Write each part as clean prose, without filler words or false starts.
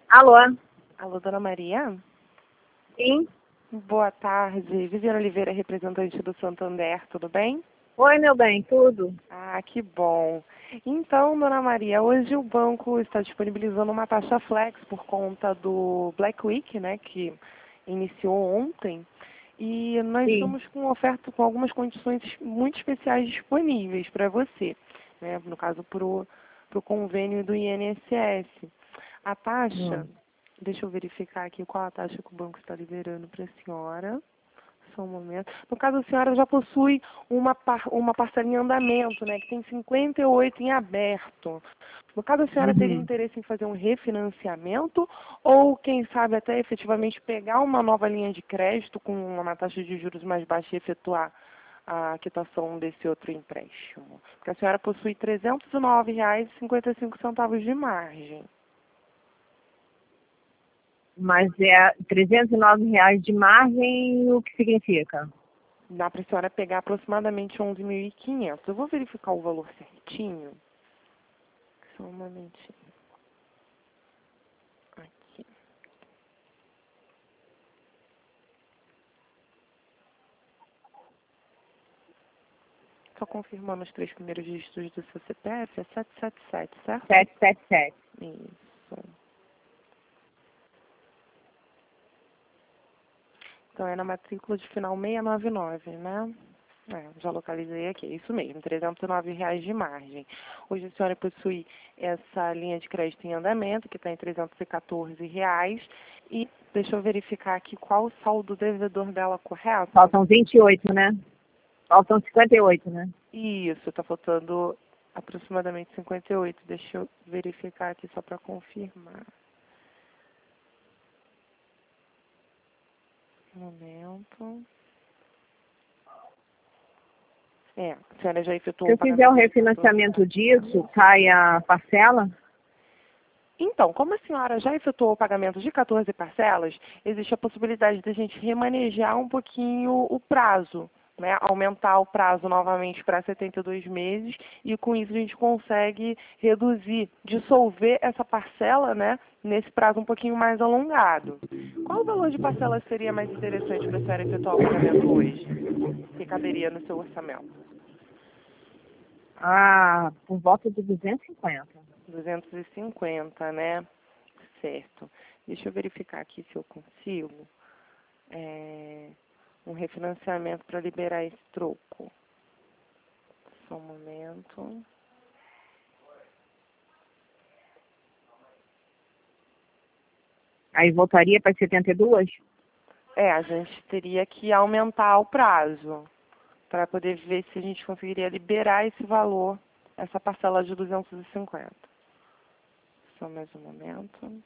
Alô? Alô, dona Maria? Sim? Boa tarde. Viviane Oliveira, representante do Santander, tudo bem? Oi, meu bem, tudo? Ah, que bom. Então, dona Maria, hoje o banco está disponibilizando uma taxa flex por conta do Black Week, né, que iniciou ontem. E nós Sim. estamos com oferta com algumas condições muito especiais disponíveis para você, né, no caso para o convênio do INSS. A taxa, deixa eu verificar aqui qual a taxa que o banco está liberando para a senhora. Só um momento. No caso, a senhora já possui uma parcela em andamento, né, que tem 58 em aberto. No caso, a senhora teria interesse em fazer um refinanciamento ou, quem sabe, até efetivamente pegar uma nova linha de crédito com uma taxa de juros mais baixa e efetuar a quitação desse outro empréstimo? Porque a senhora possui R$ 309,55 de margem. Mas é R$ 309 de margem, o que significa? Dá para a senhora pegar aproximadamente 11.500. Eu vou verificar o valor certinho. Só um momentinho. Aqui. Só confirmando os 3 primeiros dígitos do seu CPF, é 777, certo? 777. Isso. Então é na matrícula de final 699, né? Já localizei aqui, é isso mesmo, R$ 309 de margem. Hoje a senhora possui essa linha de crédito em andamento, que está em R$ 314. E deixa eu verificar aqui qual o saldo devedor dela correto. Faltam 28, né? Faltam 58, né? Isso, está faltando aproximadamente 58. Deixa eu verificar aqui só para confirmar. Um momento. A senhora já efetuou Se o eu fizer o pagamento. refinanciamento disso, cai a parcela? Então, como a senhora já efetuou o pagamento de 14 parcelas, existe a possibilidade de a gente remanejar um pouquinho o prazo, né? Aumentar o prazo novamente para 72 meses e com isso a gente consegue reduzir, dissolver essa parcela, né? Nesse prazo um pouquinho mais alongado. Qual o valor de parcela seria mais interessante para a senhora efetuar o pagamento hoje? Que caberia no seu orçamento? Ah, por volta de 250. 250, né? Certo. Deixa eu verificar aqui se eu consigo um refinanciamento para liberar esse troco. Só um momento. Aí voltaria para 72? A gente teria que aumentar o prazo para poder ver se a gente conseguiria liberar esse valor, essa parcela de 250. Só mais um momento.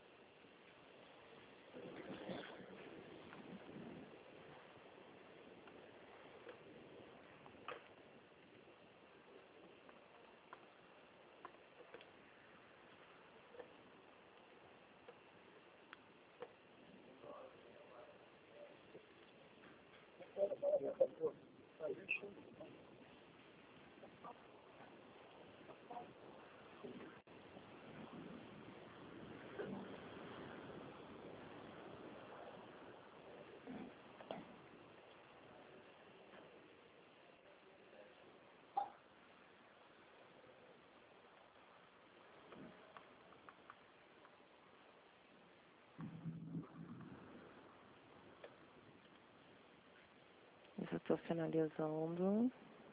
Eu estou finalizando.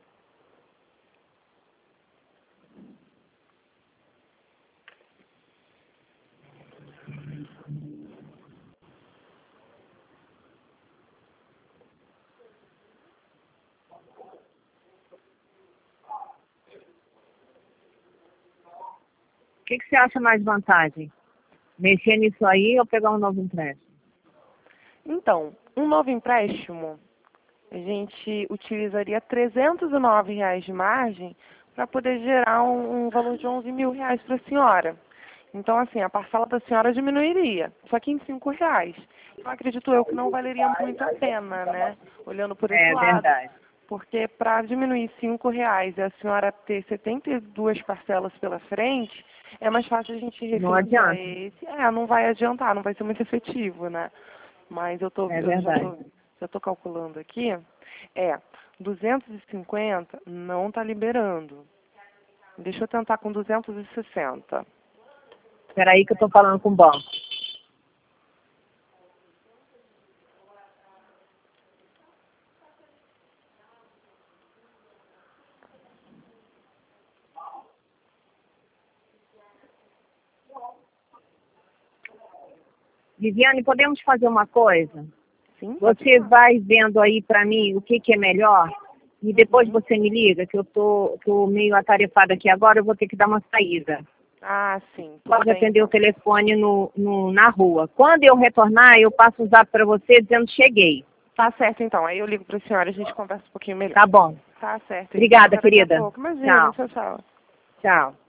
O que você acha mais vantagem? Mexer nisso aí ou pegar um novo empréstimo? Então, um novo empréstimo, a gente utilizaria R$ 309 de margem para poder gerar um valor de R$ 11.000 para a senhora. Então, assim, a parcela da senhora diminuiria, só que em R$ 5. Então, acredito eu que não valeria muito a pena, né? Olhando por esse lado. Verdade. Porque para diminuir R$ 5 e a senhora ter 72 parcelas pela frente, É mais fácil a gente Não refinanciar adianta. esse. Não vai adiantar, não vai ser muito efetivo, né? Mas eu É verdade. já tô calculando aqui. 250 não tá liberando. Deixa eu tentar com 260. Espera aí que eu estou falando com o banco. Viviane, podemos fazer uma coisa? Sim, pode Você falar. vai vendo aí para mim o que é melhor e depois você me liga, que eu tô meio atarefada aqui agora, eu vou ter que dar uma saída. Sim. Tudo Pode bem, atender o então. telefone na rua. Quando eu retornar, eu passo o zap para você dizendo cheguei. Tá certo, então. Aí eu ligo para a senhora e a gente conversa um pouquinho melhor. Tá bom. Tá certo, então. Obrigada, Até daqui a querida. pouco. Imagina, Tchau. tchau, tchau. Tchau.